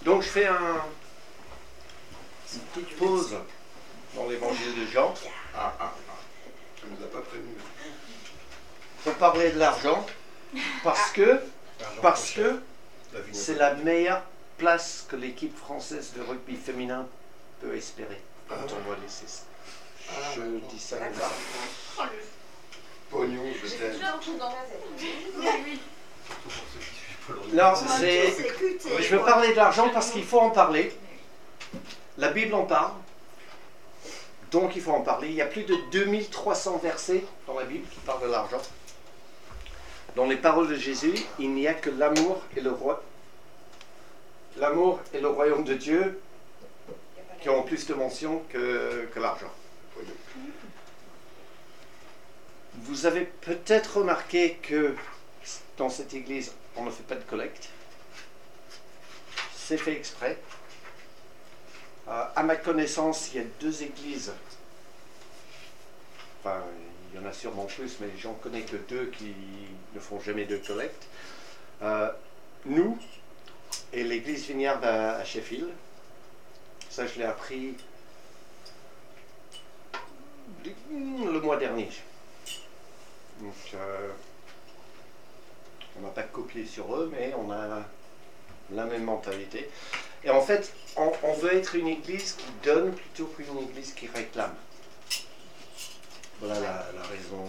Donc je fais une petite pause dans l'évangile de Jean. Tu ne nous as pas prévenu. Pour parler de l'argent, parce que c'est la meilleure place que l'équipe française de rugby féminin peut espérer quand on voit les six. Je dis ça comme ça. Pognon, je t'aime. Non, je veux parler de l'argent parce qu'il faut en parler. La Bible en parle. Donc il faut en parler. Il y a plus de 2300 versets dans la Bible qui parlent de l'argent. Dans les paroles de Jésus, il n'y a que l'amour et le royaume de Dieu qui ont plus de mentions que l'argent. Vous avez peut-être remarqué que dans cette église, on ne fait pas de collecte. C'est fait exprès. À ma connaissance, il y a 2 églises. Enfin, il y en a sûrement plus, mais j'en connais que 2 qui ne font jamais de collecte. Nous et l'église Vineyard à Sheffield. Ça, je l'ai appris le mois dernier. Donc, on n'a pas copié sur eux, mais on a la même mentalité. Et en fait, on veut être une église qui donne plutôt qu'une église qui réclame. Voilà la raison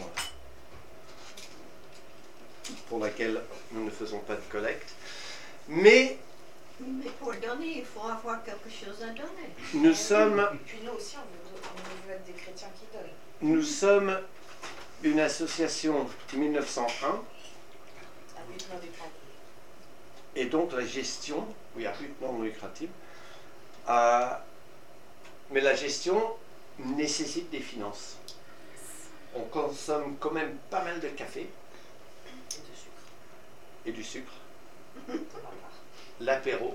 pour laquelle nous ne faisons pas de collecte. Mais pour donner, il faut avoir quelque chose à donner. Nous sommes... Et puis nous aussi, on veut être des chrétiens qui donnent. Nous sommes une association 1901. Et donc la gestion, oui, à but non lucratif, mais la gestion nécessite des finances. On consomme quand même pas mal de café. Et du sucre. L'apéro.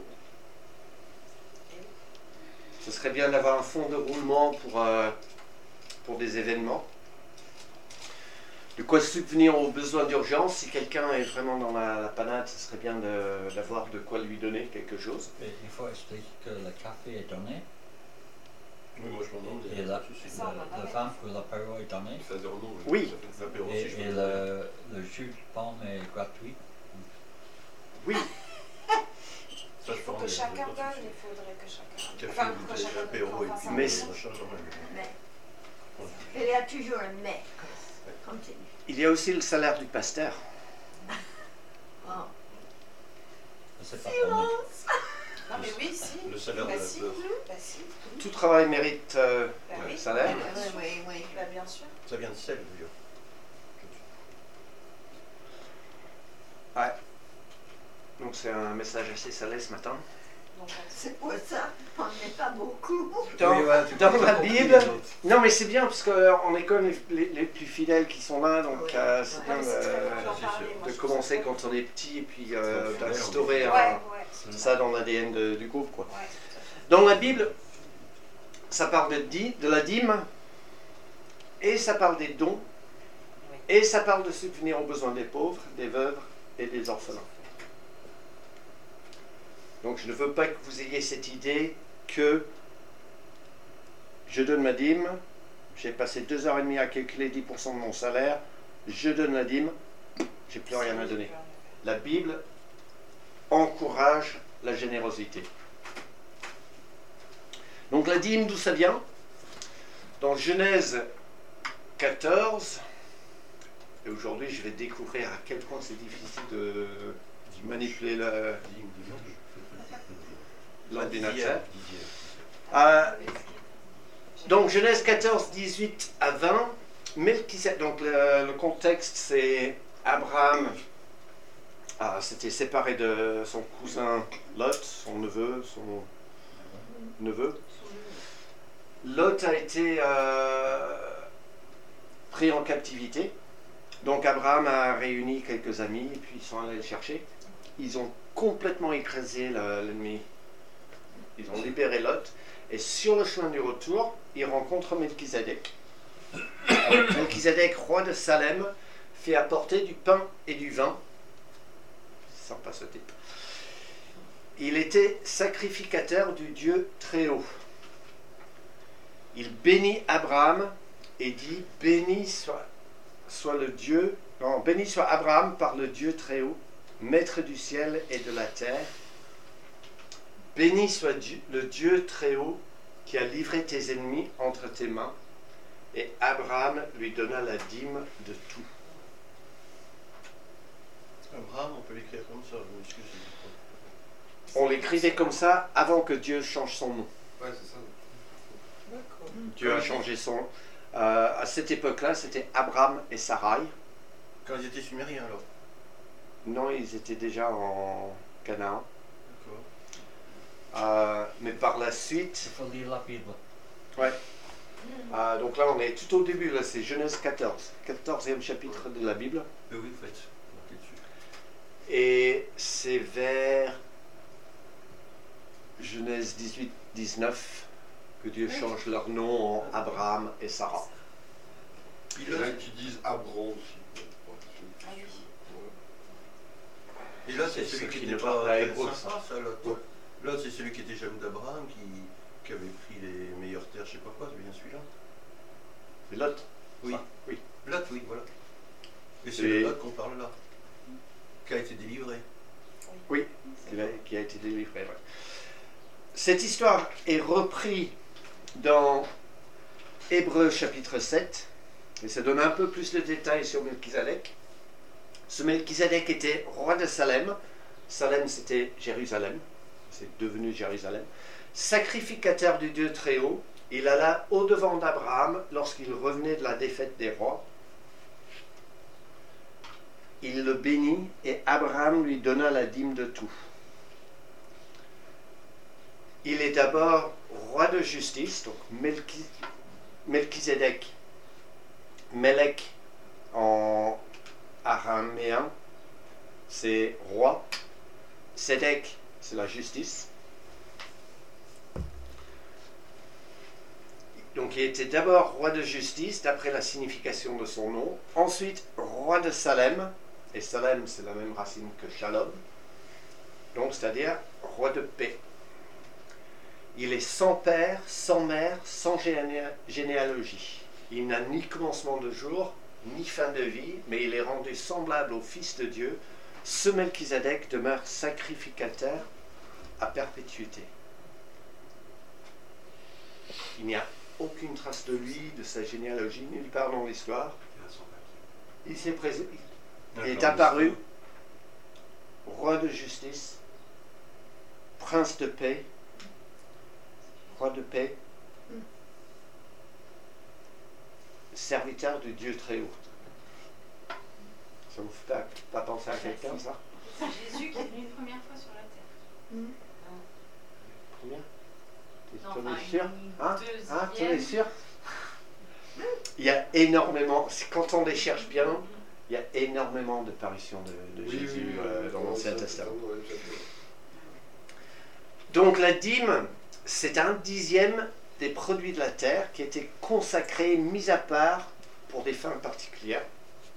Ce serait bien d'avoir un fonds de roulement pour des événements. De quoi subvenir aux besoins d'urgence. Si quelqu'un est vraiment dans la panade, ce serait bien d'avoir de quoi lui donner quelque chose. Mais il faut expliquer que le café est donné. Oui, moi je m'en demande. Et le vin pour l'apéro est donné. Oui. Et le jus de pomme est gratuit. Oui. Il faut que chacun donne, il faudrait que chacun. Café, bouteille, apéro et puis Mais Il y a toujours un mais. Continue. il y a aussi le salaire du pasteur. Oh. C'est pas donné. Non mais oui, si. Le salaire de la si. peur. Bah si. Tout travail mérite Oui. salaire. Oui. Bah bien sûr. Ça vient de sel, d'ailleurs. Ouais. Donc c'est un message assez salé ce matin. Donc, C'est pour ça qu'on n'est pas beaucoup. Dans, Oui, ouais, tu dans peux la pas Bible, comprendre les autres. non mais c'est bien parce qu'on est comme les plus fidèles qui sont là, donc Oui. c'est ouais, bien mais c'est très bon d'en c'est parler. sûr. Moi, de je commencer trouve quand on est petit et puis fidèle, d'instaurer Ouais. ça dans l'ADN du groupe, quoi. Ouais, tout à fait. Dans la Bible, ça parle de la dîme, et ça parle des dons, et ça parle de subvenir aux besoins des pauvres, des veuves et des orphelins. Donc je ne veux pas que vous ayez cette idée que je donne ma dîme, j'ai passé 2h30 à calculer 10% de mon salaire, je donne la dîme, j'ai plus rien à donner. La Bible encourage la générosité. Donc la dîme, d'où ça vient? Dans Genèse 14, et aujourd'hui je vais découvrir à quel point c'est difficile de manipuler l'ordinateur. Donc Genèse 14, 18 à 20, donc le contexte c'est Abraham s'était séparé de son cousin Lot, son neveu. Lot a été pris en captivité. Donc Abraham a réuni quelques amis et puis ils sont allés le chercher. Ils ont complètement écrasé l'ennemi. Ils ont libéré Lot. Et sur le chemin du retour, ils rencontrent Melchizedek. Melchizedek, roi de Salem, fait apporter du pain et du vin. Sympa ce type. il était sacrificateur du Dieu très haut. Il bénit Abraham et dit, béni soit le Dieu, non, béni soit Abraham par le Dieu très haut, maître du ciel et de la terre. Béni soit le Dieu très haut qui a livré tes ennemis entre tes mains. Et Abraham lui donna la dîme de tout. Abraham, on peut l'écrire comme ça. On l'écrivait comme ça avant que Dieu change son nom. Ouais, c'est ça. D'accord. Dieu a changé son nom. À cette époque-là, c'était Abraham et Sarai. Quand ils étaient sumériens alors. Non, ils étaient déjà en Canaan. D'accord. Mais par la suite... Il faut lire la Bible. Ouais. Donc là, on est tout au début. Là, c'est Genèse 14. 14e chapitre de la Bible. Oui, faites. Marquez dessus. Et c'est vers Genèse 18-19 que Dieu change leur nom en Abraham et Sarah. Il y en a qui disent Abram aussi. Ah oui. Et là, c'est C'est celui ceux qui qui n'était ne pas parlent pas très hébreu, sympa, ça, là. Ouais. Là, c'est celui qui était jaloux d'Abraham, qui avait pris les meilleures terres, je sais pas quoi, c'est bien celui-là. C'est Lot. Oui. Ça, oui. Lot, oui, voilà. Et c'est Et- le Lot qu'on parle là, qui a été délivré. Oui, qui a été délivré. Ouais. Cette histoire est reprise dans Hébreux chapitre 7, et ça donne un peu plus de détails sur Melchizedek. Ce Melchizedek était roi de Salem. Salem, c'était Jérusalem. C'est devenu Jérusalem. Sacrificateur du Dieu très haut, il alla au-devant d'Abraham lorsqu'il revenait de la défaite des rois. Il le bénit et Abraham lui donna la dîme de tout. Il est d'abord roi de justice, donc Melchizedek, Melech en araméen, c'est roi. Sédek, c'est la justice. Donc il était d'abord roi de justice, d'après la signification de son nom. Ensuite, roi de Salem. Et Salem, c'est la même racine que Shalom. Donc, c'est-à-dire roi de paix. Il est sans père, sans mère, sans généalogie. Il n'a ni commencement de jour, ni fin de vie, mais il est rendu semblable au Fils de Dieu. Ce Melchizedek demeure sacrificateur à perpétuité. Il n'y a aucune trace de lui, de sa généalogie, nulle part dans l'histoire. Il s'est présenté. Il est apparu, roi de justice, prince de paix, roi de paix, serviteur du Dieu très haut. Ça vous fait pas penser à quelqu'un, ça? C'est Jésus qui est venu une première fois sur la terre. Combien? Non, Tu enfin, es sûr? Hein? Tu es deuxième. sûr? Il y a énormément, quand on les cherche bien, il y a énormément de parutions de Jésus dans l'Ancien Testament. Donc la dîme, c'est 1/10 des produits de la terre qui étaient consacrés, mis à part pour des fins particulières.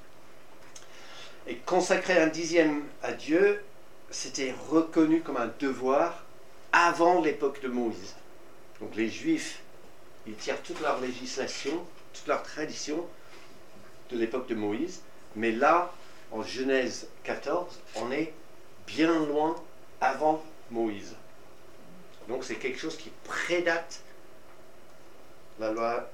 Et consacrer 1/10 à Dieu, c'était reconnu comme un devoir avant l'époque de Moïse. Donc les Juifs, ils tirent toute leur législation, toute leur tradition de l'époque de Moïse. Mais là, en Genèse 14, on est bien loin avant Moïse. Donc c'est quelque chose qui prédate la loi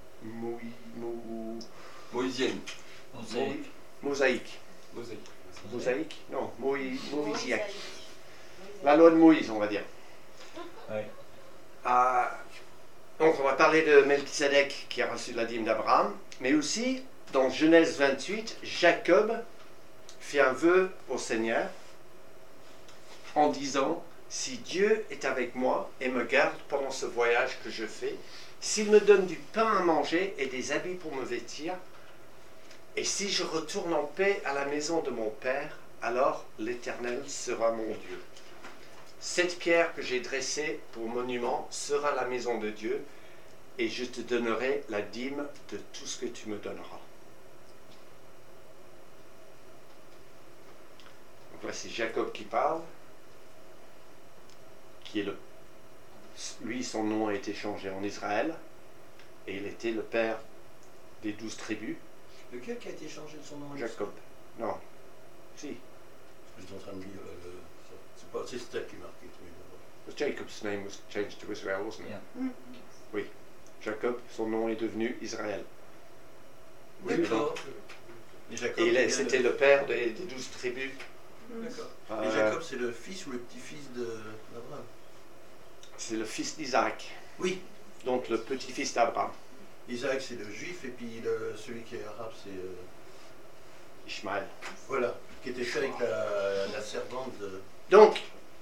Moïsienne. mosaïque. Mosaïque? Non, moïsiaque. La Moïse. loi de Moïse, on va dire. Oui. Donc on va parler de Melchizedek qui a reçu la dîme d'Abraham, mais aussi dans Genèse 28, Jacob fait un vœu au Seigneur en disant: si Dieu est avec moi et me garde pendant ce voyage que je fais, s'il me donne du pain à manger et des habits pour me vêtir, et si je retourne en paix à la maison de mon Père, alors l'Éternel sera mon Dieu. Cette pierre que j'ai dressée pour monument sera la maison de Dieu, et je te donnerai la dîme de tout ce que tu me donneras. Donc là, c'est Jacob qui parle. qui est lui, son nom a été changé en Israël, et il était le père des 12 tribus. Lequel qui a été changé de son nom? Jacob. Non. Si. Je suis en train de lire. C'est Steph qui marque. Jacob's name was changed to Israel, wasn't it? Yeah. Oui. Jacob, son nom est devenu Israël. D'accord. Et c'était le père des 12 tribus. D'accord. Et Jacob, c'est le fils ou le petit-fils d'Abraham? C'est le fils d'Isaac. Oui. Donc le petit-fils d'Abraham. Isaac, c'est le juif, et puis celui qui est arabe, c'est... Ishmaël. Voilà, qui était fait avec la servante de... Donc,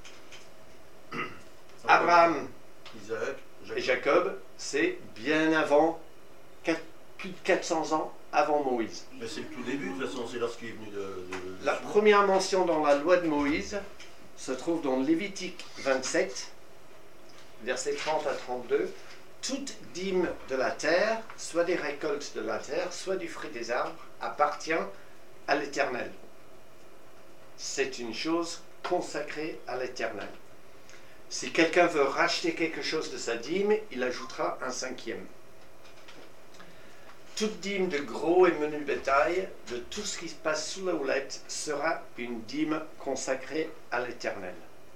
Abraham Isaac, et Jacob, c'est bien avant, plus de 400 ans avant Moïse. Mais c'est le tout début, de toute façon, c'est lorsqu'il est venu de La première mention dans la loi de Moïse se trouve dans Lévitique 27, versets 30 à 32. Toute dîme de la terre, soit des récoltes de la terre, soit du fruit des arbres, appartient à l'Éternel. C'est une chose consacrée à l'Éternel. Si quelqu'un veut racheter quelque chose de sa dîme, il ajoutera un 5e. Toute dîme de gros et menu bétail, de tout ce qui se passe sous la houlette, sera une dîme consacrée à l'Éternel.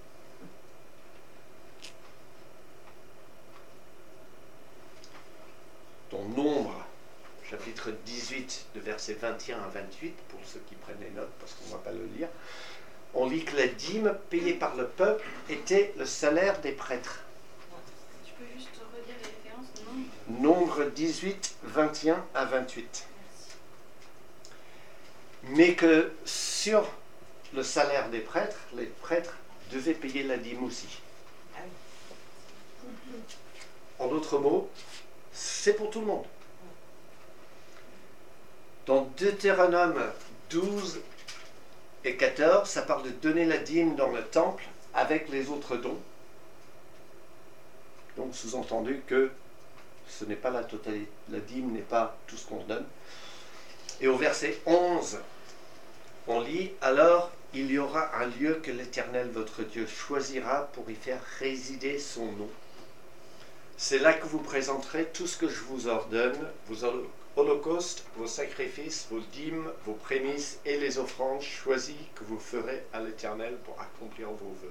Dans Nombre, chapitre 18, de versets 21 à 28, pour ceux qui prennent les notes, parce qu'on ne va pas le lire, on lit que la dîme payée par le peuple était le salaire des prêtres. Tu peux juste redire les références? Nombre 18, 21 à 28. Mais que sur le salaire des prêtres, les prêtres devaient payer la dîme aussi. En d'autres mots, c'est pour tout le monde. Dans Deutéronome 12 et 14, ça parle de donner la dîme dans le temple avec les autres dons. Donc sous-entendu que ce n'est pas la totalité, la dîme n'est pas tout ce qu'on donne. Et au verset 11, on lit « Alors il y aura un lieu que l'Éternel votre Dieu choisira pour y faire résider son nom. C'est là que vous présenterez tout ce que je vous ordonne, vos holocaustes, vos sacrifices, vos dîmes, vos prémices et les offrandes choisies que vous ferez à l'Éternel pour accomplir vos vœux. »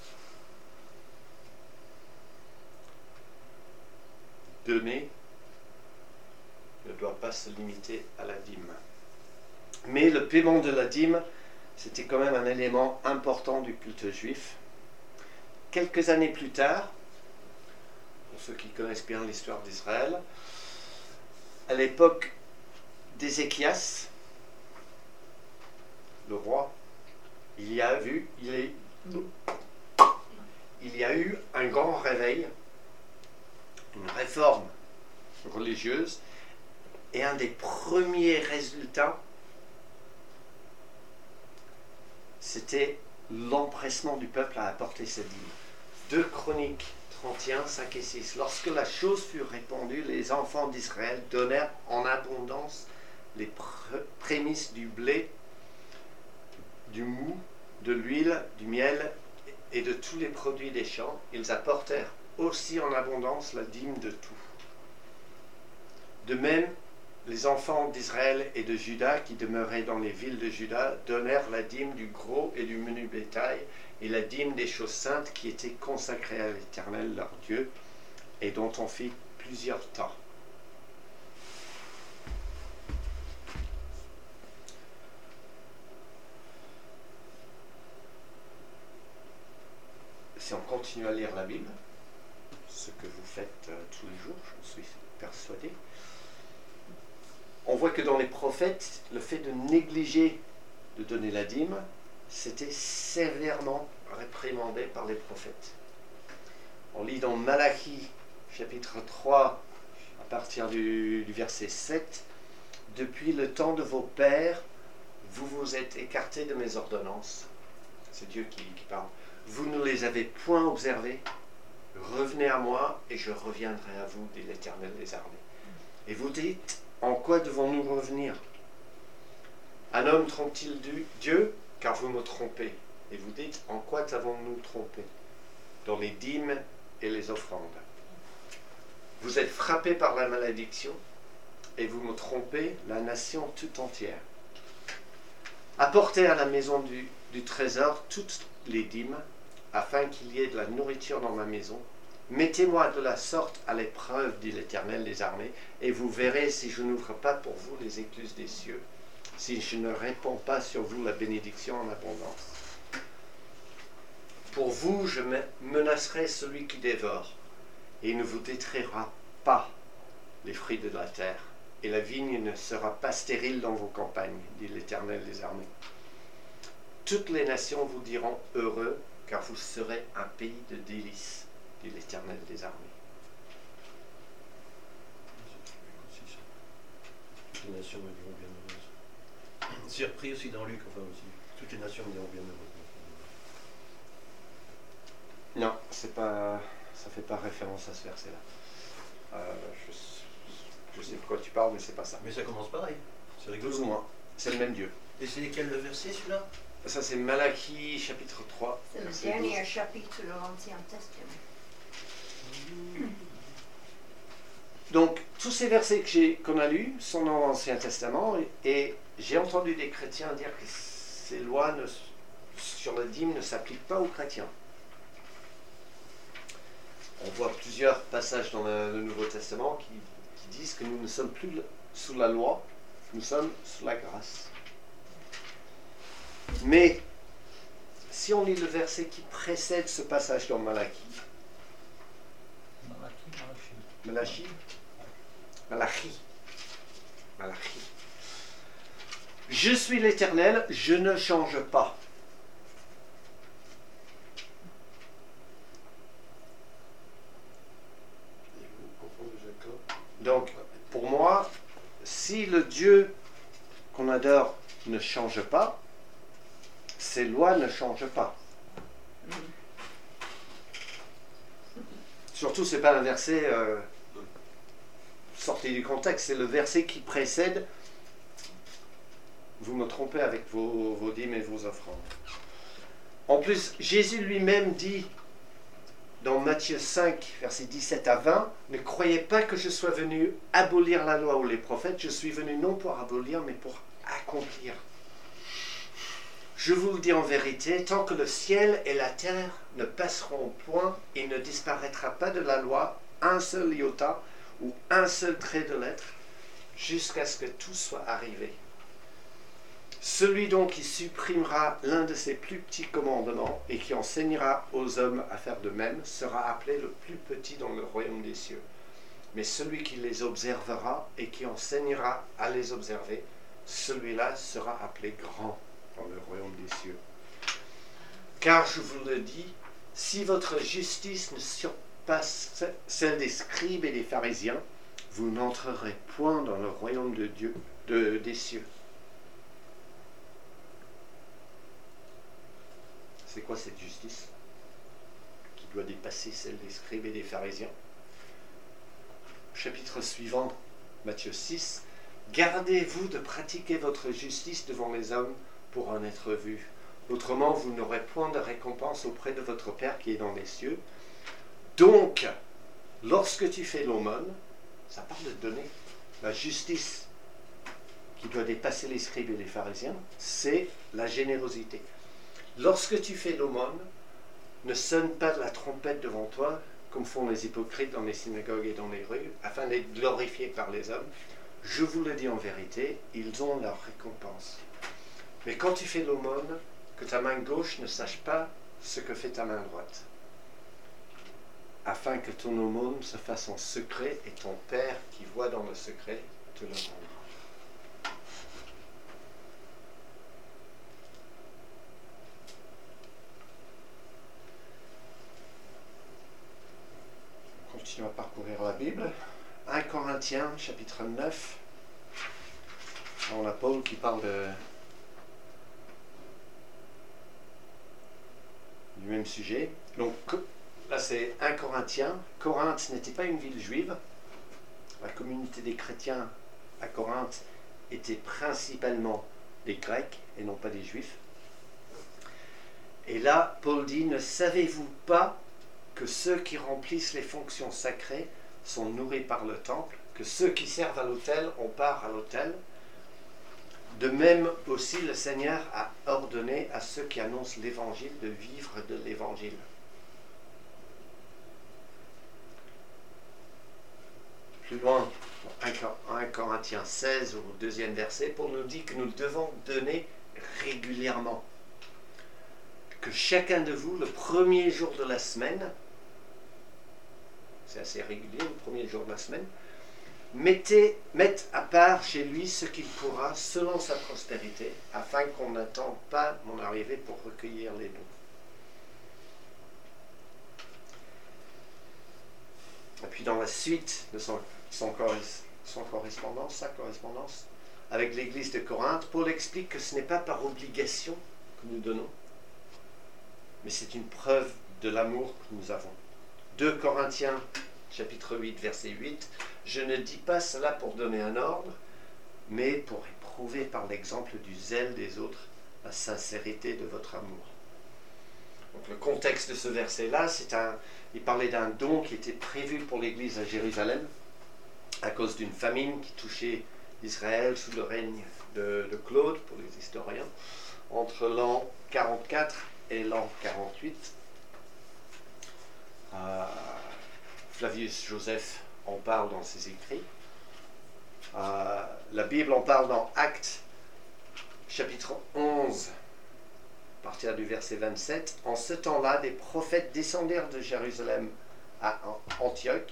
Donner ne doit pas se limiter à la dîme. Mais le paiement de la dîme, c'était quand même un élément important du culte juif. Quelques années plus tard, pour ceux qui connaissent bien l'histoire d'Israël, à l'époque d'Ézéchias, le roi, il y a eu un grand réveil, une réforme religieuse, et un des premiers résultats, c'était l'empressement du peuple à apporter cette dîme. 2 Chroniques 31, 5 et 6. Lorsque la chose fut répandue, les enfants d'Israël donnèrent en abondance les prémices du blé, du mou, de l'huile, du miel et de tous les produits des champs. Ils apportèrent aussi en abondance la dîme de tout. De même, les enfants d'Israël et de Juda qui demeuraient dans les villes de Juda donnèrent la dîme du gros et du menu bétail et la dîme des choses saintes qui étaient consacrées à l'Éternel leur Dieu et dont on fit plusieurs temps. Si on continue à lire la Bible, ce que vous faites tous les jours, j'en suis persuadé, on voit que dans les prophètes, le fait de négliger de donner la dîme, c'était sévèrement réprimandé par les prophètes. On lit dans Malachie, chapitre 3, à partir du verset 7, « Depuis le temps de vos pères, vous vous êtes écartés de mes ordonnances. » C'est Dieu qui parle. « Vous ne les avez point observées. Revenez à moi et je reviendrai à vous, dit l'Éternel des armées. » Et vous dites, en quoi devons-nous revenir? Un homme trompe-t-il Dieu? Car vous me trompez. Et vous dites, en quoi t'avons-nous trompé? dans les dîmes et les offrandes. Vous êtes frappés par la malédiction et vous me trompez, la nation tout entière. Apportez à la maison du trésor toutes les dîmes, afin qu'il y ait de la nourriture dans ma maison. Mettez-moi de la sorte à l'épreuve, dit l'Éternel des armées, et vous verrez si je n'ouvre pas pour vous les écluses des cieux, si je ne répands pas sur vous la bénédiction en abondance. Pour vous, je menacerai celui qui dévore, et il ne vous détruira pas les fruits de la terre, et la vigne ne sera pas stérile dans vos campagnes, dit l'Éternel des armées. Toutes les nations vous diront heureux, car vous serez un pays de délices, dit l'Éternel des armées. Toutes les nations me diront bienheureuses. C'est repris aussi dans Luc, enfin aussi. Toutes les nations me diront bienheureuses. Non, c'est pas, ça fait pas référence à ce verset-là. Je sais de quoi tu parles, mais c'est pas ça. Mais ça commence pareil. C'est rigolo. Plus ou moins. C'est le même Dieu. Et c'est quel le verset celui-là? Ça, c'est Malachie, chapitre 3. C'est le dernier chapitre de l'Ancien Testament. Donc, tous ces versets qu'on a lus sont dans l'Ancien Testament, et j'ai entendu des chrétiens dire que ces lois sur la dîme ne s'appliquent pas aux chrétiens. On voit plusieurs passages dans le Nouveau Testament qui disent que nous ne sommes plus sous la loi, nous sommes sous la grâce. Mais, si on lit le verset qui précède ce passage dans Malachie, je suis l'Éternel, je ne change pas. Donc, pour moi, si le Dieu qu'on adore ne change pas, ces lois ne changent pas. Surtout, ce n'est pas un verset sorti du contexte, c'est le verset qui précède. Vous me trompez avec vos dîmes et vos offrandes. En plus, Jésus lui-même dit dans Matthieu 5, versets 17 à 20, « Ne croyez pas que je sois venu abolir la loi ou les prophètes, je suis venu non pour abolir, mais pour accomplir. Je vous le dis en vérité, tant que le ciel et la terre ne passeront point, il ne disparaîtra pas de la loi un seul iota ou un seul trait de lettre, jusqu'à ce que tout soit arrivé. Celui donc qui supprimera l'un de ces plus petits commandements et qui enseignera aux hommes à faire de même sera appelé le plus petit dans le royaume des cieux. Mais celui qui les observera et qui enseignera à les observer, celui-là sera appelé grand dans le royaume des cieux. Car je vous le dis, si votre justice ne surpasse celle des scribes et des pharisiens, vous n'entrerez point dans le royaume de Dieu, des cieux. C'est quoi cette justice qui doit dépasser celle des scribes et des pharisiens? Chapitre suivant, Matthieu 6. Gardez-vous de pratiquer votre justice devant les hommes pour en être vus. Autrement, vous n'aurez point de récompense auprès de votre Père qui est dans les cieux. Donc, lorsque tu fais l'aumône, ça parle de donner. La justice qui doit dépasser les scribes et les pharisiens, c'est la générosité. Lorsque tu fais l'aumône, ne sonne pas de la trompette devant toi, comme font les hypocrites dans les synagogues et dans les rues, afin d'être glorifiés par les hommes. Je vous le dis en vérité, ils ont leur récompense. Mais quand tu fais l'aumône, que ta main gauche ne sache pas ce que fait ta main droite, afin que ton aumône se fasse en secret et ton Père qui voit dans le secret te le rendra. Continuons à parcourir la Bible. 1 Corinthiens, chapitre 9. On a Paul qui parle du même sujet. Donc là c'est 1 Corinthiens. Corinthe n'était pas une ville juive. La communauté des chrétiens à Corinthe était principalement des Grecs et non pas des Juifs. Et là, Paul dit, ne savez-vous pas que ceux qui remplissent les fonctions sacrées sont nourris par le temple, que ceux qui servent à l'autel ont part à l'autel. De même aussi, le Seigneur a ordonné à ceux qui annoncent l'Évangile de vivre de l'Évangile. Plus loin, 1 Corinthiens 16, au 2e verset, Paul nous dit que nous devons donner régulièrement. Que chacun de vous, le premier jour de la semaine, c'est assez régulier, le premier jour de la semaine, mette à part chez lui ce qu'il pourra selon sa prospérité, afin qu'on n'attende pas mon arrivée pour recueillir les dons. Et puis dans la suite de sa correspondance avec l'église de Corinthe, Paul explique que ce n'est pas par obligation que nous donnons, mais c'est une preuve de l'amour que nous avons. 2 Corinthiens chapitre 8, verset 8, « Je ne dis pas cela pour donner un ordre, mais pour éprouver par l'exemple du zèle des autres la sincérité de votre amour. » Donc le contexte de ce verset-là, il parlait d'un don qui était prévu pour l'église à Jérusalem à cause d'une famine qui touchait Israël sous le règne de Claude, pour les historiens, entre l'an 44 et l'an 48. Flavius Joseph en parle dans ses écrits. La Bible en parle dans Actes, chapitre 11, à partir du verset 27. En ce temps-là, des prophètes descendirent de Jérusalem à Antioche.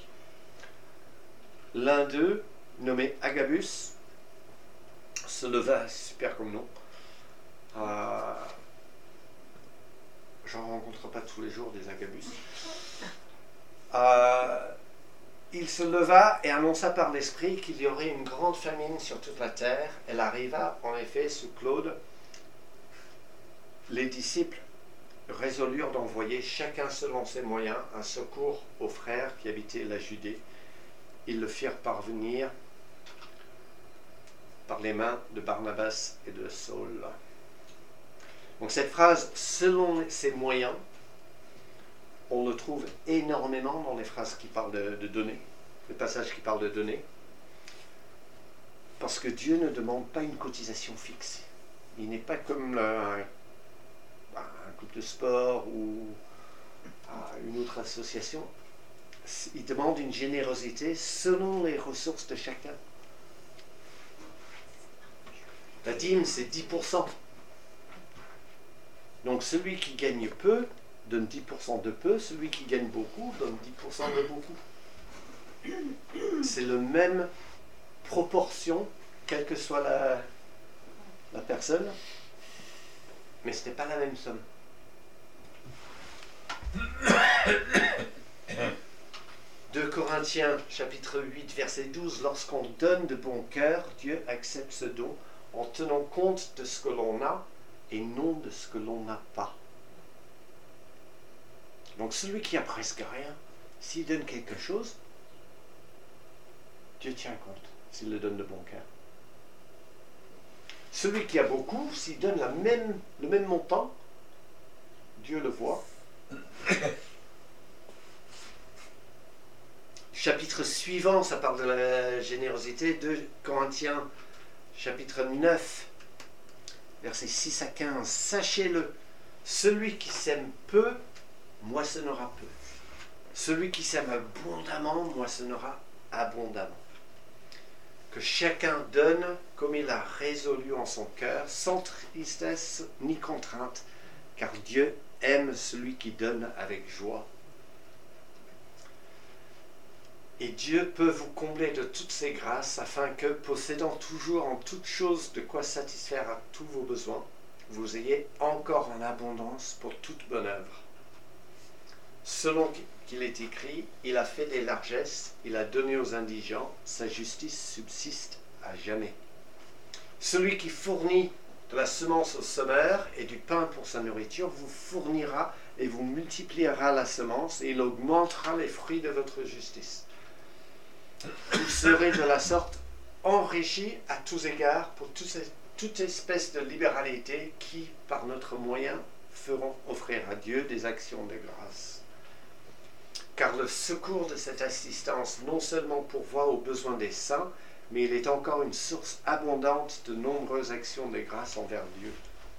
L'un d'eux, nommé Agabus, se leva, super comme nom. J'en rencontre pas tous les jours des Agabus. Il se leva et annonça par l'Esprit qu'il y aurait une grande famine sur toute la terre. Elle arriva en effet sous Claude. Les disciples résolurent d'envoyer chacun selon ses moyens un secours aux frères qui habitaient la Judée. Ils le firent parvenir par les mains de Barnabas et de Saul. Donc cette phrase « selon ses moyens », on le trouve énormément dans les phrases qui parlent de donner, les passages qui parlent de donner, parce que Dieu ne demande pas une cotisation fixe. Il n'est pas comme un club de sport ou une autre association. Il demande une générosité selon les ressources de chacun. La dîme, c'est 10%. Donc celui qui gagne peu donne 10% de peu, celui qui gagne beaucoup donne 10% de beaucoup. C'est la même proportion, quelle que soit la personne, mais ce n'est pas la même somme. 2 Corinthiens chapitre 8 verset 12, lorsqu'on donne de bon cœur, Dieu accepte ce don en tenant compte de ce que l'on a et non de ce que l'on n'a pas. Donc celui qui a presque rien, s'il donne quelque chose, Dieu tient compte s'il le donne de bon cœur. Celui qui a beaucoup, s'il donne le même montant, Dieu le voit. Chapitre suivant, ça parle de la générosité. 2 Corinthiens, chapitre 9, versets 6 à 15. Sachez-le, celui qui sème peu, moissonnera peu. Celui qui sème abondamment, moissonnera abondamment. Que chacun donne comme il a résolu en son cœur, sans tristesse ni contrainte, car Dieu aime celui qui donne avec joie. Et Dieu peut vous combler de toutes ses grâces, afin que, possédant toujours en toutes choses de quoi satisfaire à tous vos besoins, vous ayez encore en abondance pour toute bonne œuvre. Selon qu'il est écrit, il a fait des largesses, il a donné aux indigents, sa justice subsiste à jamais. Celui qui fournit de la semence au semeur et du pain pour sa nourriture vous fournira et vous multipliera la semence et il augmentera les fruits de votre justice. Vous serez de la sorte enrichis à tous égards pour toute espèce de libéralité qui, par notre moyen, feront offrir à Dieu des actions de grâce. car le secours de cette assistance non seulement pourvoit aux besoins des saints, mais il est encore une source abondante de nombreuses actions de grâce envers Dieu.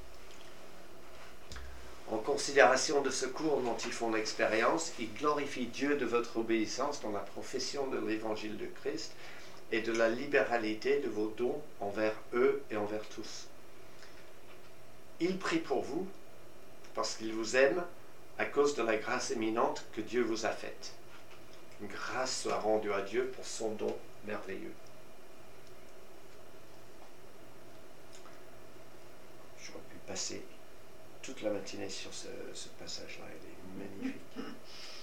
En considération de ce cours dont ils font l'expérience, ils glorifient Dieu de votre obéissance dans la profession de l'évangile de Christ et de la libéralité de vos dons envers eux et envers tous. Ils prient pour vous parce qu'ils vous aiment à cause de la grâce éminente que Dieu vous a faite. Une grâce soit rendue à Dieu pour son don merveilleux. J'aurais pu passer toute la matinée sur ce passage-là, il est magnifique.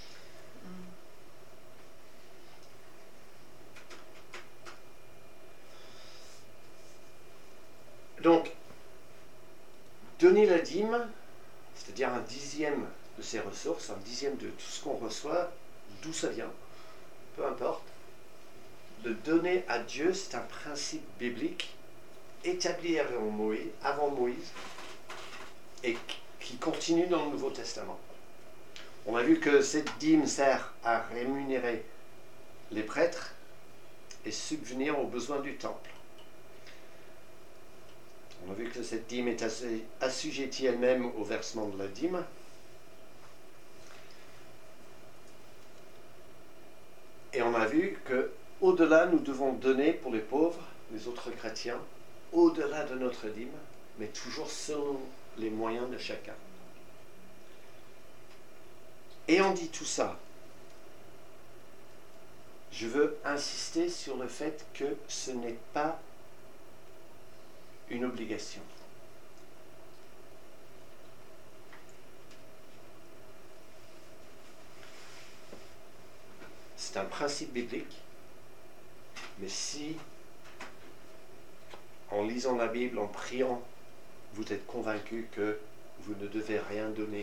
Donc, donner la dîme, c'est-à-dire un dixième de ses ressources, un dixième de tout ce qu'on reçoit, d'où ça vient, peu importe. De donner à Dieu, c'est un principe biblique établi avant Moïse et qui continue dans le Nouveau Testament. On a vu que cette dîme sert à rémunérer les prêtres et subvenir aux besoins du temple. On a vu que cette dîme est assujettie elle-même au versement de la dîme. Et on a vu que au-delà, nous devons donner pour les pauvres, les autres chrétiens, au-delà de notre dîme, mais toujours selon les moyens de chacun. Ayant dit tout ça, je veux insister sur le fait que ce n'est pas une obligation. C'est un principe biblique, mais si, en lisant la Bible, en priant, vous êtes convaincu que vous ne devez rien donner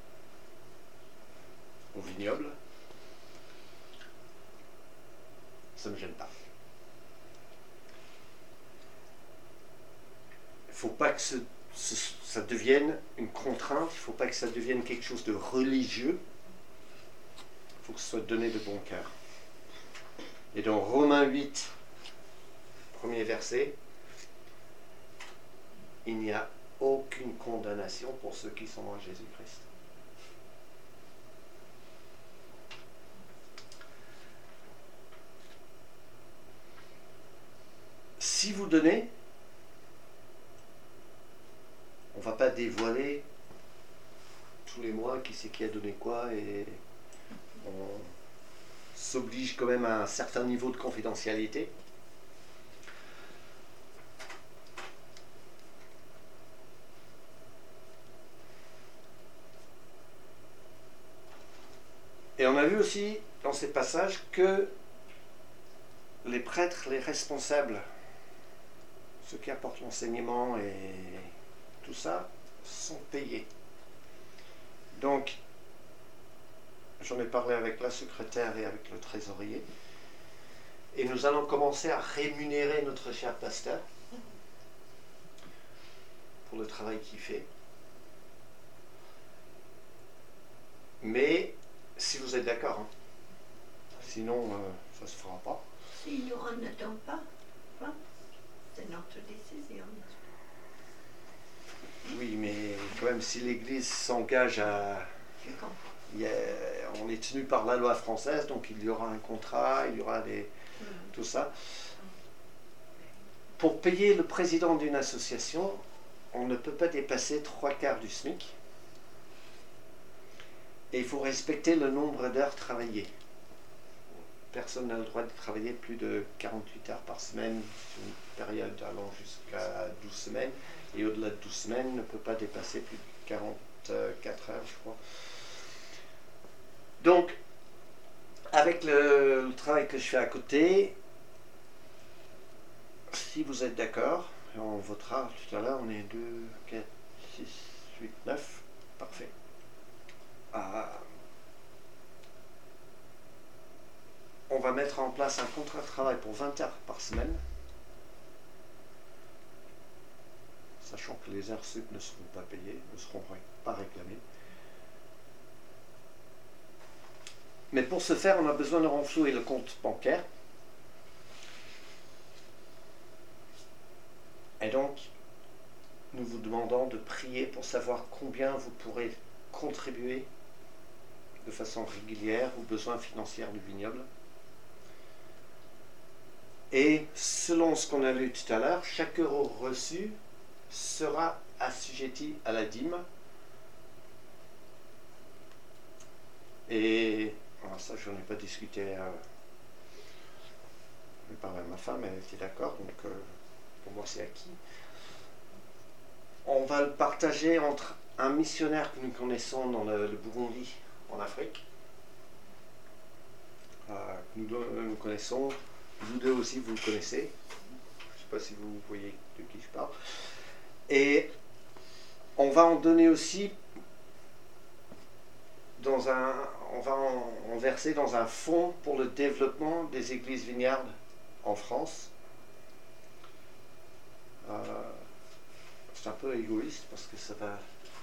au vignoble, ça ne me gêne pas. Il ne faut pas que ça devienne une contrainte, il ne faut pas que ça devienne quelque chose de religieux. Il faut que ce soit donné de bon cœur. Et dans Romains 8, premier verset, il n'y a aucune condamnation pour ceux qui sont en Jésus-Christ. Si vous donnez, on ne va pas dévoiler tous les mois qui c'est qui a donné quoi, et on s'oblige quand même à un certain niveau de confidentialité. Et on a vu aussi dans ces passages que les prêtres, les responsables, ceux qui apportent l'enseignement et tout ça, sont payés. Donc, j'en ai parlé avec la secrétaire et avec le trésorier, et nous allons commencer à rémunérer notre cher pasteur pour le travail qu'il fait. Mais, si vous êtes d'accord, hein. Sinon ça ne se fera pas. Si nous en attendons pas, hein, c'est notre décision. Oui, mais quand même, si l'Église s'engage à... Je comprends. On est tenu par la loi française, donc il y aura un contrat, il y aura tout ça. Pour payer le président d'une association, on ne peut pas dépasser 3/4 du SMIC. Et il faut respecter le nombre d'heures travaillées. Personne n'a le droit de travailler plus de 48 heures par semaine, une période allant jusqu'à 12 semaines. Et au-delà de 12 semaines, ne peut pas dépasser plus de 44 heures, je crois. Donc, avec le travail que je fais à côté, si vous êtes d'accord, on votera tout à l'heure, on est 2, 4, 6, 8, 9, parfait. On va mettre en place un contrat de travail pour 20 heures par semaine, sachant que les heures sup ne seront pas payées, ne seront pas réclamées. Mais pour ce faire, on a besoin de renflouer le compte bancaire. Et donc, nous vous demandons de prier pour savoir combien vous pourrez contribuer de façon régulière aux besoins financiers du vignoble. Et selon ce qu'on a lu tout à l'heure, chaque euro reçu sera assujetti à la dîme. Et alors ça, je n'en ai pas discuté. Je parlais à ma femme, elle était d'accord, donc pour moi c'est acquis. On va le partager entre un missionnaire que nous connaissons dans le Burundi, en Afrique, que nous connaissons. Vous deux aussi, vous le connaissez. Je ne sais pas si vous voyez de qui je parle. Et on va en donner aussi on va en verser dans un fonds pour le développement des églises vignardes en France. C'est un peu égoïste parce que ça va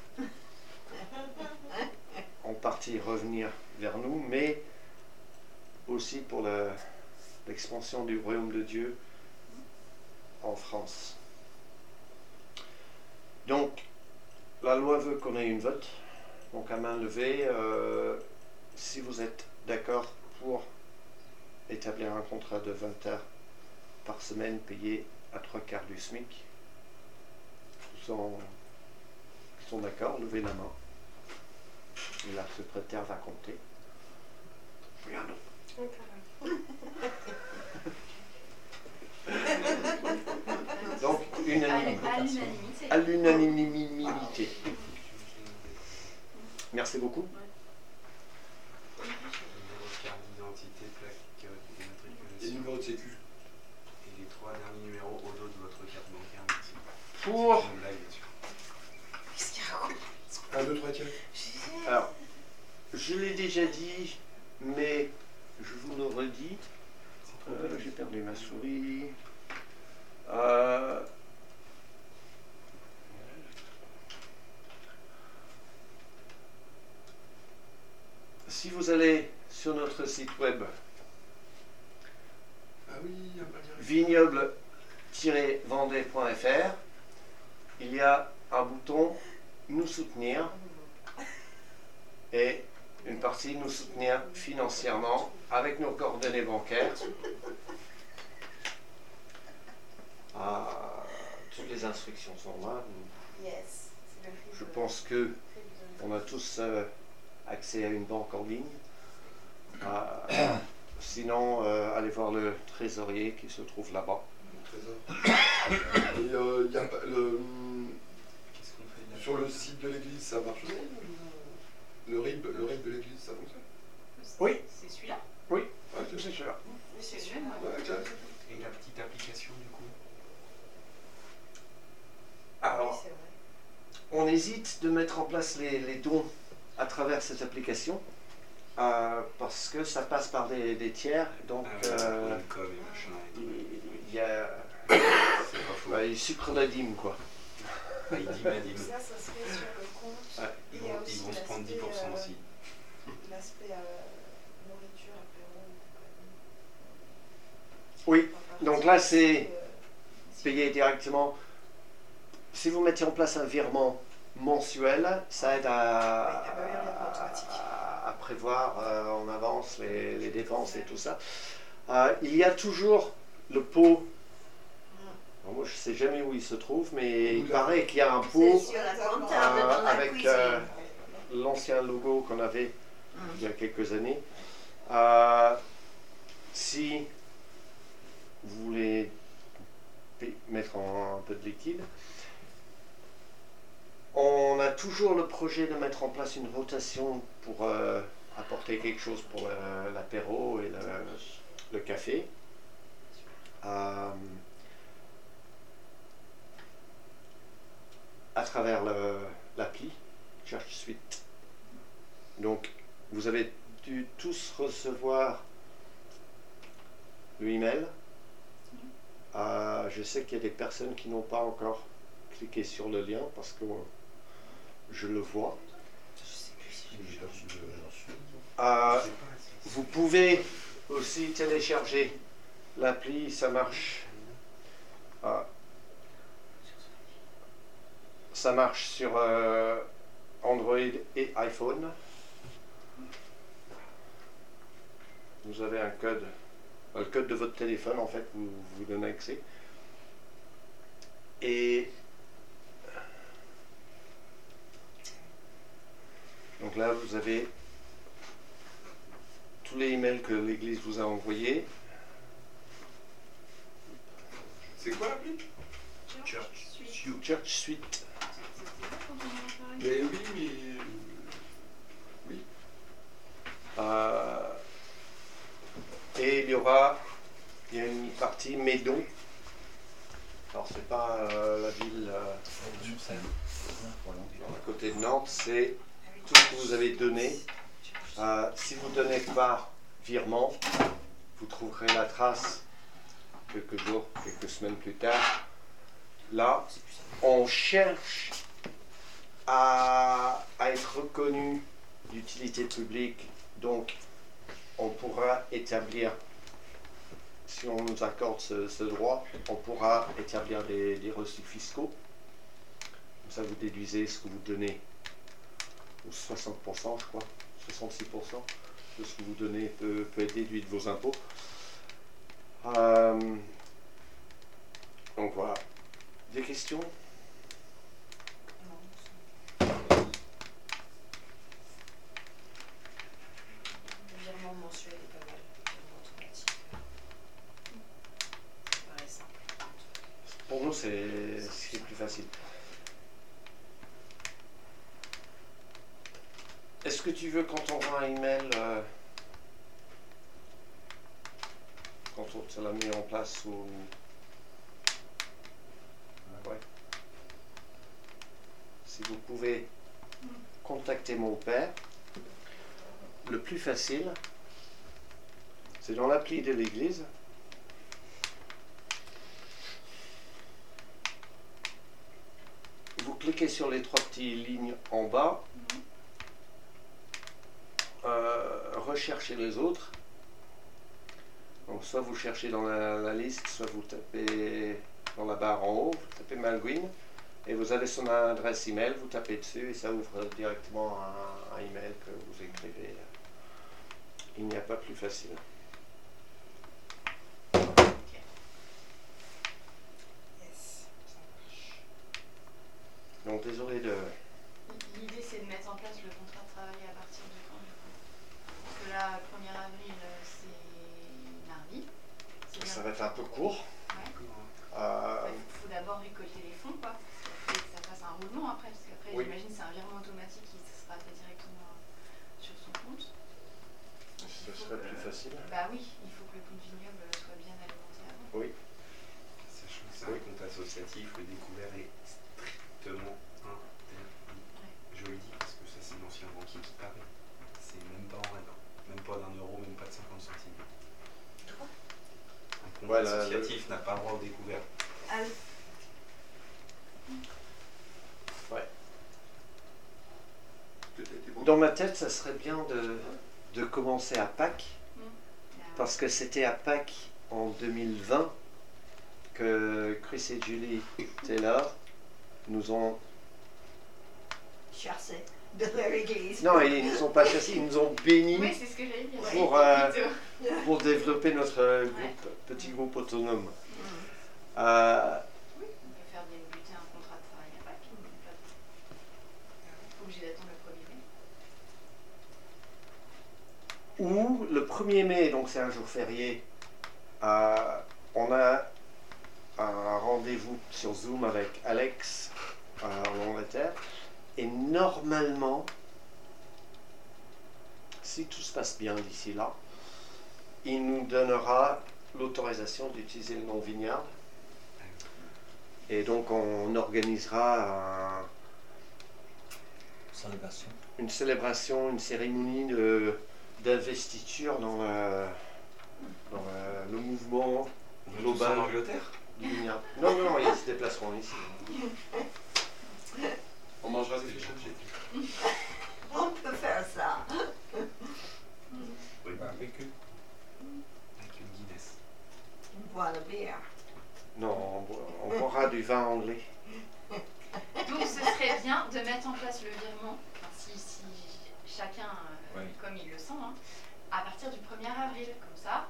en partie revenir vers nous, mais aussi pour l'expansion du royaume de Dieu en France. Donc, la loi veut qu'on ait une vote. Donc, à main levée, si vous êtes d'accord pour établir un contrat de 20 heures par semaine payé à 3/4 du SMIC, tous sont d'accord, levez la main. Et la secrétaire va compter. Rien d'autre. Donc, unanimité. À l'unanimité. Merci beaucoup. Numéro de carte d'identité, plaque d'immatriculation. Et numéro de sécu. Et les 3 derniers numéros au dos de votre carte bancaire, merci. Pour... Qu'est-ce qu'il raconte ? 1, 2, 3, 4. Alors, je l'ai déjà dit, mais je vous le redis. J'ai perdu ma souris. Si vous allez sur notre site web vignoble-vendée.fr, il y a un bouton nous soutenir et une partie nous soutenir financièrement avec nos coordonnées bancaires. Toutes les instructions sont là. Yes. Je pense que on a tous accès à une banque en ligne. Sinon, allez voir le trésorier qui se trouve là-bas. Et y a pas, sur le site de l'église, ça marche bien. Le RIB de l'église, ça fonctionne. Oui. C'est celui-là. Oui, Ouais, c'est celui-là. C'est celui-là. Ouais, tiens. Et la petite application du coup. Alors, c'est vrai. on hésite de mettre en place les dons à travers cette application parce que ça passe par des tiers. Donc, il y a... il sucre la dîme, quoi. Il dit ma dîme. Ça se fait sur le compte. Ouais. Et il y a aussi Ils vont se prendre 10% aussi. L'aspect nourriture, apéro. Oui, donc là, c'est payé directement. Si vous mettez en place un virement mensuel, ça aide à prévoir en avance les dépenses et tout ça. Il y a toujours le pot. Alors moi, je ne sais jamais où il se trouve, mais il paraît qu'il y a un pot C'est sur la comptable dans la avec cuisine. l'ancien logo qu'on avait il y a quelques années. Si vous voulez mettre un peu de liquide, on a toujours le projet de mettre en place une rotation pour apporter quelque chose pour l'apéro et le café. À travers l'appli Church Suite. Donc, vous avez dû tous recevoir le email. Je sais qu'il y a des personnes qui n'ont pas encore cliqué sur le lien parce que je le vois. Vous pouvez aussi télécharger l'appli, ça marche. Ça marche sur Android et iPhone. Vous avez un code, le code de votre téléphone en fait, vous donne accès. Et donc là, vous avez tous les emails que l'Église vous a envoyés. C'est quoi l'appli? Church Suite. Mais oui, mais... Oui. Et il y a une partie Médon. Alors c'est pas la ville à côté de Nantes, c'est tout ce que vous avez donné. Si vous donnez par virement, vous trouverez la trace quelques jours, quelques semaines plus tard. Là, on cherche à être reconnu d'utilité publique, donc on pourra établir, si on nous accorde ce droit, on pourra établir des reçus fiscaux. Comme ça, vous déduisez ce que vous donnez, ou 60%, je crois, 66% de ce que vous donnez peut être déduit de vos impôts. Donc voilà. Des questions? Le virement mensuel est pas mal. Le virement automatique. Ça paraît simple. Pour nous, c'est ce qui est plus facile. Est-ce que tu veux qu'on t'envoie un email quand on te l'a mis en place ou... Ouais. Si vous pouvez contacter mon père, le plus facile, c'est dans l'appli de l'église. Vous cliquez sur les 3 petites lignes en bas, recherchez les autres. Donc soit vous cherchez dans la liste, soit vous tapez dans la barre en haut, vous tapez Malguin et vous avez son adresse email, vous tapez dessus et ça ouvre directement un email que vous écrivez. Il n'y a pas plus facile. Yes, ça marche. Donc désolé de... L'idée, c'est de mettre en place le contrat de travail à partir de quand, du coup? Parce que là, 1er avril, c'est mardi. Ça va être un peu court. Ouais. Euh, Il faut d'abord récolter les fonds, quoi. Et que ça fasse un roulement après, parce qu'après, Oui. j'imagine, c'est un virement automatique qui sera fait directement sur son compte. Ce serait plus facile. Bah oui, il faut que le compte vignoble soit bien alimenté avant. Oui. Sachant que c'est un compte associatif, le découvert est strictement interdit. Je le dis parce que ça, c'est l'ancien banquier qui parle. C'est même pas en radin. Même pas d'1 euro, même pas de 50 centimes. Un compte associatif n'a pas le droit au découvert. Ah oui. Ouais. Que t'as été bon. Dans ma tête, ça serait bien de commencer à Pâques, Ah, parce que c'était à Pâques en 2020 que Chris et Julie Taylor nous ont... Chassé de leur église. Non, ils nous ont pas chassés, ils nous ont bénis oui, c'est ce que j'allais dire. pour, Plutôt. pour développer notre petit groupe autonome. Euh, Oui, on peut faire débuter un contrat de travail à Pâques. On n'est pas obligé d'attendre le 1er mai. ou le 1er mai, donc c'est un jour férié, on a un rendez-vous sur Zoom avec Alex en Angleterre. Et normalement, si tout se passe bien d'ici là, il nous donnera l'autorisation d'utiliser le nom Vignard. Et donc on organisera une célébration, une cérémonie d'investiture dans le mouvement global en Angleterre. du Vignard. Non, ils se déplaceront ici. On mangera des fish and chips. On peut faire ça. Oui. Bah oui. boire la bière. Non, on boira du vin anglais. Donc ce serait bien de mettre en place le virement, enfin, si chacun, comme il le sent, hein, à partir du 1er avril. Comme ça,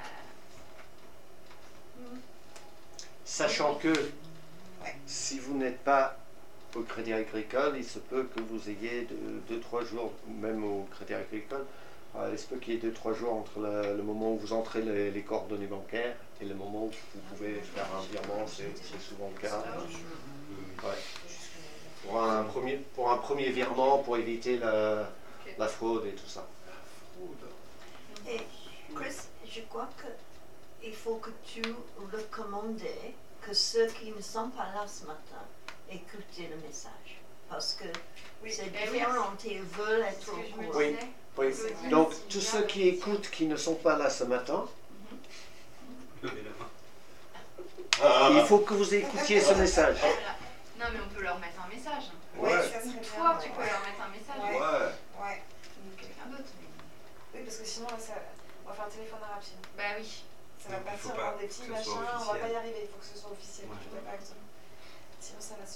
Sachant que si vous n'êtes pas au Crédit Agricole, il se peut que vous ayez 2-3 jours, même au Crédit Agricole, il se peut qu'il y ait 2-3 jours entre le moment où vous entrez les coordonnées bancaires et le moment où vous pouvez faire un virement, c'est souvent le cas. Ouais. Pour un premier virement, pour éviter la fraude et tout ça. Et Chris, je crois qu'il faut que tu recommandes que ceux qui ne sont pas là ce matin écoutent le message. Parce que c'est différent, ils veulent être au courant. Oui. Oui. Donc, tous ceux qui écoutent, qui ne sont pas là ce matin, il faut que vous écoutiez ce message. voilà. Non, mais on peut leur mettre un message. Ouais. Ça serait Toi, bien, tu peux leur mettre un message. Ouais. Ouais. Ou quelqu'un d'autre. Oui, parce que sinon, là, on va faire un téléphone rapide. Bah oui. Ça va Donc, il partir faut pas dans des que petits ce machins, soit on va officiel. pas y arriver, il faut que ce soit officiel. Ouais. Je suis d'accord avec toi. Sinon, ça va se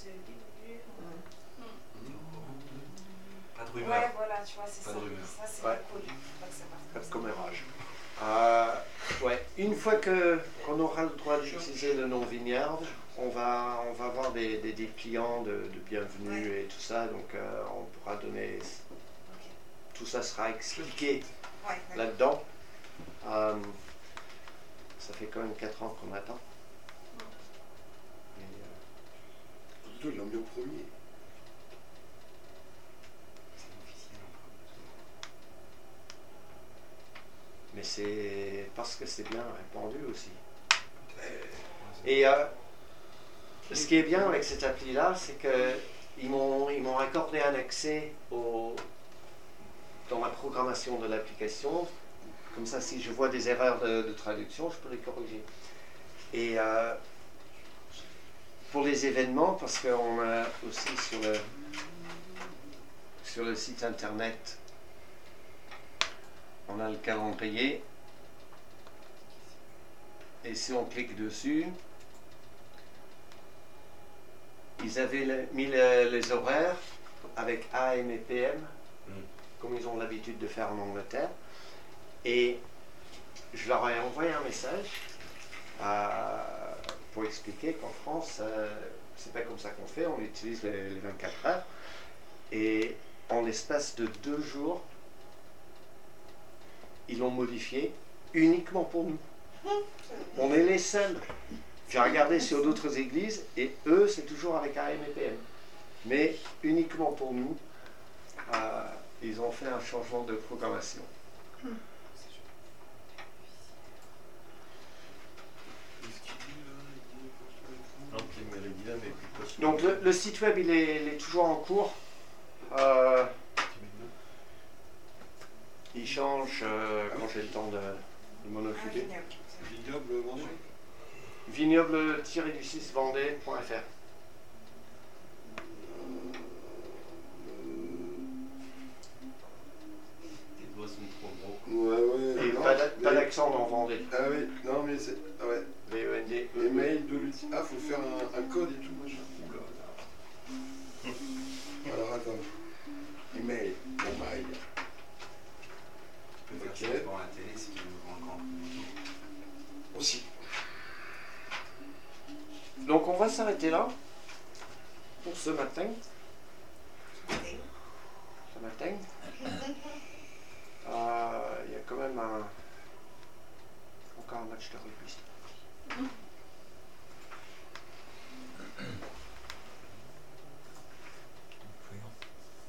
Pas de Ouais, rumeur. voilà, tu vois, c'est Pas ça. de rumeur. Ça, c'est Ouais. cool. Faut pas que ça parte Pas de comme ça. commérage. Une fois qu'on aura le droit d'utiliser le nom Vineyard, on va avoir des dépliants de bienvenue et tout ça, donc on pourra donner. Ok. Tout ça sera expliqué Ouais, d'accord. là-dedans. Ça fait quand même 4 ans qu'on attend. Et, Plutôt, il l'a mis au premier. C'est officiel mais c'est parce que c'est bien répandu aussi. encore. Et ce qui est bien avec cette appli-là, c'est qu'ils m'ont accordé un accès dans la programmation de l'application. Comme ça, si je vois des erreurs de traduction, je peux les corriger. Et pour les événements, parce qu'on a aussi sur le site internet, on a le calendrier. Et si on clique dessus, ils avaient mis les horaires avec AM et PM, comme ils ont l'habitude de faire en Angleterre. Et je leur ai envoyé un message pour expliquer qu'en France, c'est pas comme ça qu'on fait, on utilise les 24 heures. Et en l'espace de 2 jours, ils l'ont modifié uniquement pour nous. On est les seuls. J'ai regardé sur d'autres églises et eux, c'est toujours avec AM et PM. Mais uniquement pour nous, ils ont fait un changement de programmation. Donc le site web, il est toujours en cours. Il change quand j'ai le temps de m'en occuper. Vignoble Vendée. Vignoble-du-6vendée.fr. Tes doigts sont trop gros. Ouais, Et non, pas mais- d'accent dans Vendée. Ah oui, non mais c'est. Ah ouais. V-E-N-D. Email de l'outil. Ah, faut faire un code et tout, machin. Oula. Alors attends. Email. Bon mail. Tu peux faire Ok. ça devant la télé si tu veux encore. Aussi. Donc on va s'arrêter là pour ce matin. Ce matin. Il y a quand même encore un match de rugby.